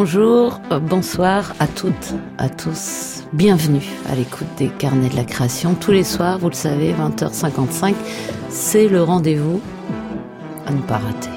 Bonjour, bonsoir à toutes, à tous. Bienvenue à l'écoute des Carnets de la Création. Tous les soirs, vous le savez, 20h55, c'est le rendez-vous à ne pas rater.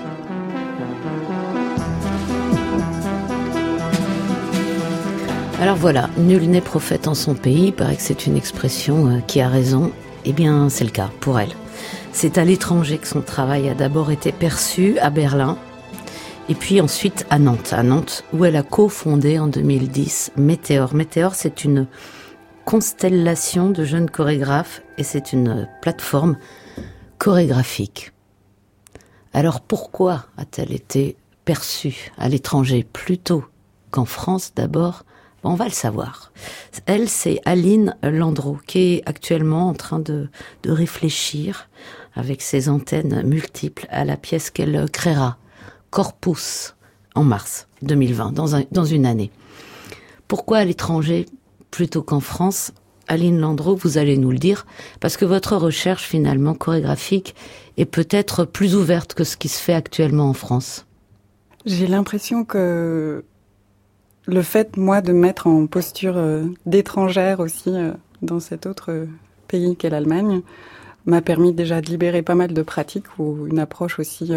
Alors voilà, nul n'est prophète en son pays, il paraît que c'est une expression qui a raison. Eh bien, c'est le cas pour elle. C'est à l'étranger que son travail a d'abord été perçu, à Berlin, et puis ensuite à Nantes où elle a cofondé en 2010 Météor. Météor, c'est une constellation de jeunes chorégraphes et c'est une plateforme chorégraphique. Alors pourquoi a-t-elle été perçue à l'étranger plutôt qu'en France d'abord ? On va le savoir. Elle, c'est Aline Landreau, qui est actuellement en train de réfléchir avec ses antennes multiples à la pièce qu'elle créera, Corpus, en mars 2020, dans une année. Pourquoi à l'étranger plutôt qu'en France ? Aline Landreau, vous allez nous le dire, parce que votre recherche finalement chorégraphique est peut-être plus ouverte que ce qui se fait actuellement en France. J'ai l'impression que le fait, moi, de me mettre en posture d'étrangère aussi dans cet autre pays qu'est l'Allemagne m'a permis déjà de libérer pas mal de pratiques ou une approche aussi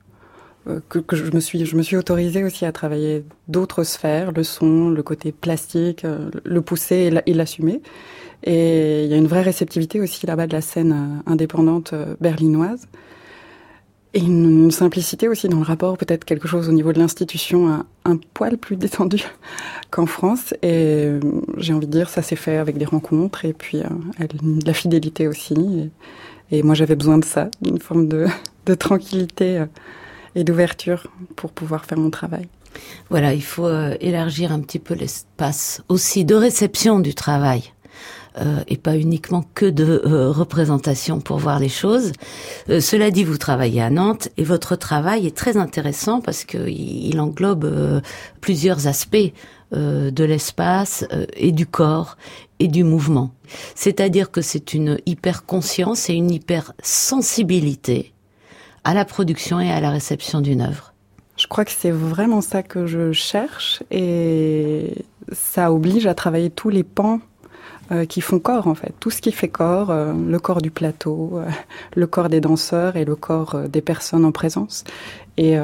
que je me suis autorisée aussi à travailler d'autres sphères, le son, le côté plastique, le pousser et l'assumer. Et il y a une vraie réceptivité aussi là-bas de la scène indépendante berlinoise. Et une simplicité aussi dans le rapport, peut-être quelque chose au niveau de l'institution un poil plus détendu qu'en France. Et j'ai envie de dire, ça s'est fait avec des rencontres et puis de la fidélité aussi. Et moi, j'avais besoin de ça, d'une forme de tranquillité et d'ouverture pour pouvoir faire mon travail. Voilà, il faut élargir un petit peu l'espace aussi de réception du travail. Et pas uniquement que de représentation pour voir les choses. Cela dit, vous travaillez à Nantes et votre travail est très intéressant parce que il englobe plusieurs aspects de l'espace et du corps et du mouvement. C'est-à-dire que c'est une hyper-conscience et une hyper-sensibilité à la production et à la réception d'une œuvre. Je crois que c'est vraiment ça que je cherche et ça oblige à travailler tous les pans qui font corps, en fait. Tout ce qui fait corps, le corps du plateau, le corps des danseurs et le corps des personnes en présence. Et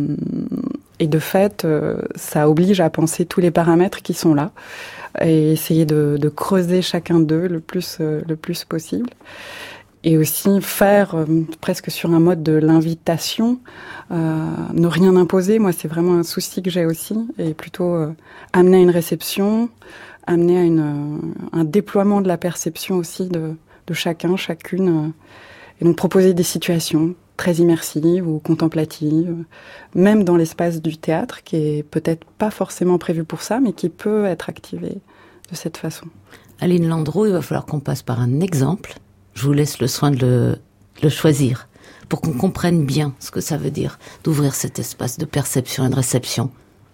de fait, ça oblige à penser tous les paramètres qui sont là et essayer de creuser chacun d'eux le plus possible. Et aussi faire presque sur un mode de l'invitation, ne rien imposer. Moi, c'est vraiment un souci que j'ai aussi, et plutôt amener à une réception, amener à un déploiement de la perception aussi de chacun, chacune, et donc proposer des situations très immersives ou contemplatives, même dans l'espace du théâtre, qui est peut-être pas forcément prévu pour ça, mais qui peut être activé de cette façon. Aline Landreau, il va falloir qu'on passe par un exemple. Je vous laisse le soin de le choisir, pour qu'on comprenne bien ce que ça veut dire, d'ouvrir cet espace de perception et de réception.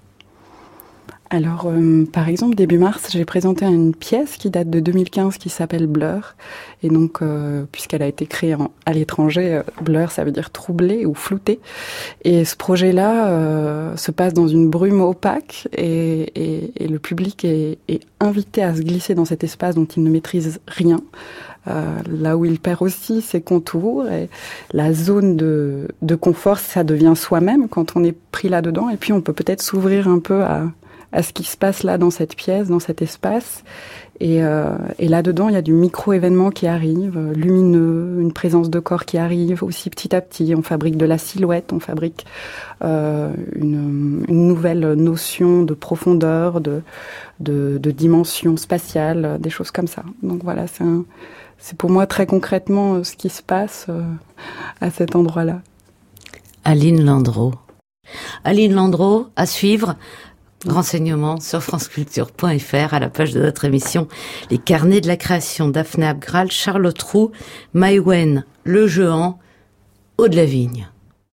Alors, par exemple, début mars, j'ai présenté une pièce qui date de 2015 qui s'appelle Blur. Et donc, puisqu'elle a été créée à l'étranger, Blur, ça veut dire troublé ou flouté. Et ce projet-là se passe dans une brume opaque et le public est invité à se glisser dans cet espace dont il ne maîtrise rien. Là où il perd aussi ses contours et la zone de confort, ça devient soi-même quand on est pris là-dedans. Et puis, on peut peut-être s'ouvrir un peu à ce qui se passe là dans cette pièce, dans cet espace. Et là-dedans, il y a du micro-événement qui arrive, lumineux, une présence de corps qui arrive aussi petit à petit. On fabrique de la silhouette, on fabrique une nouvelle notion de profondeur, de dimension spatiale, des choses comme ça. Donc voilà, c'est pour moi très concrètement ce qui se passe à cet endroit-là. Aline Landreau. Aline Landreau, à suivre. Renseignements sur franceculture.fr à la page de notre émission Les Carnets de la Création, Daphné Abgral, Charlotte Roux, Maïwen Le Jehan, Aude Lavigne.